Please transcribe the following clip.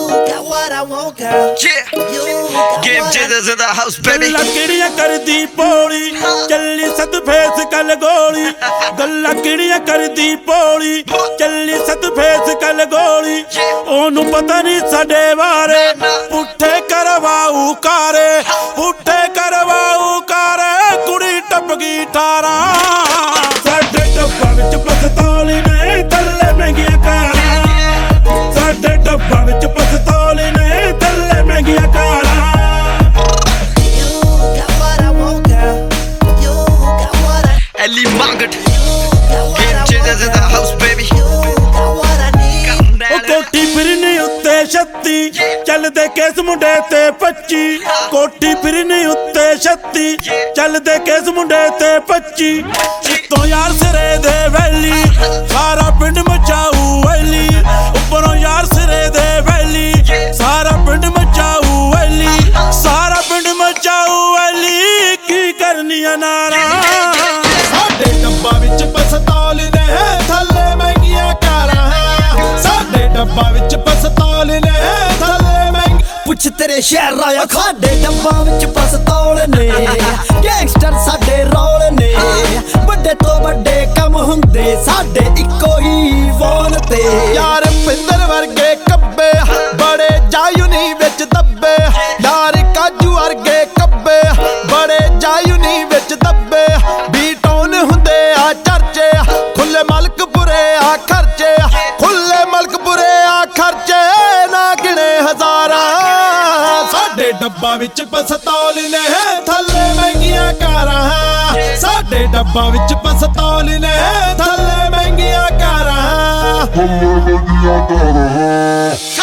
got what I want, girl. Yeah, You got Game what I Jitters in the house, baby. ਗੱਲਾਂ ਕਰਦੀ ਪੋਲੀ ਚੱਲੀ ਸਦ face ਕੱਲ ਗੋਲੀ ਗੱਲਾਂ ਕਿਹੜੀਆਂ ਕਰਦੀ ਪੋਲੀ ਚੱਲੀ ਸਦ ਫੇਸ ਕੱਲ ਗੋਲੀ ਉਹਨੂੰ ਪਤਾ ਨਹੀਂ ਸਾਡੇ ਬਾਰੇ ਪੁੱਠੇ ਕਰਵਾਉ ਕਾਰੇ ਪੁੱਠੇ ਕਰਵਾਉ ਕਾਰੇ ਕੁੜੀ ਟੱਪ ਗਈ 18 ਸਾਡੇ ਡੱਬਾ ਵਿੱਚ ਪਸਤੌਲ ਨੇ ਥੱਲੇ ਮਹਿੰਗੀਆਂ ਕਾਰਾਂ ਸਾਡੇ ਡੱਬਾ ਵਿੱਚ ਪਸਤੌਲ ਨੇ ਥੱਲੇ ਮਹਿੰਗੀਆਂ ਕਾਰਾਂ Ellie Margaret. Game Jitters in the house, baby. ਕੋਠੀ ਫਿਰਨੀ ਉੱਤੇ 36 ਚੱਲਦੇ ਕੇਸ ਮੁੰਡੇ ਤੇ 25 ਕੋਠੀ ਫਿਰਨੀ ਉੱਤੇ 36 ਚੱਲਦੇ ਕੇਸ ਮੁੰਡੇ ਤੇ 25 ਉੱਤੋਂ ਯਾਰ ਸਿਰੇ ਦੇ ਵੈਲੀ ਸਾਰਾ ਪਿੰਡ ਮਚਾਊ ਵੈਲੀ ਉੱਪਰੋਂ ਯਾਰ ਸਿਰੇ ਦੇ ਵੈਲੀ ਸਾਰਾ ਪਿੰਡ ਮਚਾਊ ਵੈਲੀ ਸਾਰਾ ਪਿੰਡ ਮਚਾਊ ਵੈਲੀ ਕੀ ਕਰਨੀਆਂ ਨਾਰਾਂ ਸਾਡੇ ਡੱਬਾ ਵਿੱਚ ਪਸਤੌਲ ਨੇ ਥੱਲੇ ਮਹਿੰਗੀਆਂ ਕਾਰਾਂ ਸਾਡੇ ਡੱਬਾ ਵਿੱਚ ਪਸਤੌਲ ਨੇ ਥੱਲੇ ਮਹਿੰਗੀ ਪੁੱਛ ਤੇਰੇ ਸ਼ਹਿਰ ਆਇਆ ਸਾਡੇ ਡੱਬਾਂ ਵਿੱਚ ਪਸਤੌਲ ਨੇ ਗੈਂਗਸਟਰ ਸਾਡੇ ਰੌਲ ਨੇ ਵੱਡੇ ਤੋਂ ਵੱਡੇ ਕੰਮ ਹੁੰਦੇ ਸਾਡੇ ਇੱਕੋ ਹੀ ਵੋਲ ਤੇ ਯਾਰ ਪਿੰਦਰ ਵਰਗੇ ਕੱਬੇ ਬੜੇ ਜਾਯੂਨੀ ਵਿੱਚ ਦੱਬੇ ਯਾਰ ਕਾਜੂ ਵਰਗੇ ਕੱਬੇ ਬੜੇ ਜਾਯੂਨੀ ਵਿੱਚ ਦੱਬੇ ਬੀਟੌਨ ਹੁੰਦੇ ਆ ਚਰਚੇ ਖੁੱਲੇ ਮਲਕਪੁਰੇ ਆ ਖਰਚੇ ਖੁੱਲੇ ਮਲਕਪੁਰੇ ਆ ਖਰਚੇ ਨਾ ਗਿਣੇ ਹਜ਼ਾਰਾਂ ਸਾਡੇ ਡੱਬਾ ਵਿੱਚ ਪਸਤੌਲ ਨੇ ਥੱਲੇ ਮਹਿੰਗੀਆਂ ਕਾਰਾਂ ਸਾਡੇ ਡੱਬਾ ਵਿੱਚ ਪਸਤੌਲ ਨੇ ਥੱਲੇ ਮਹਿੰਗੀਆਂ ਕਾਰਾਂ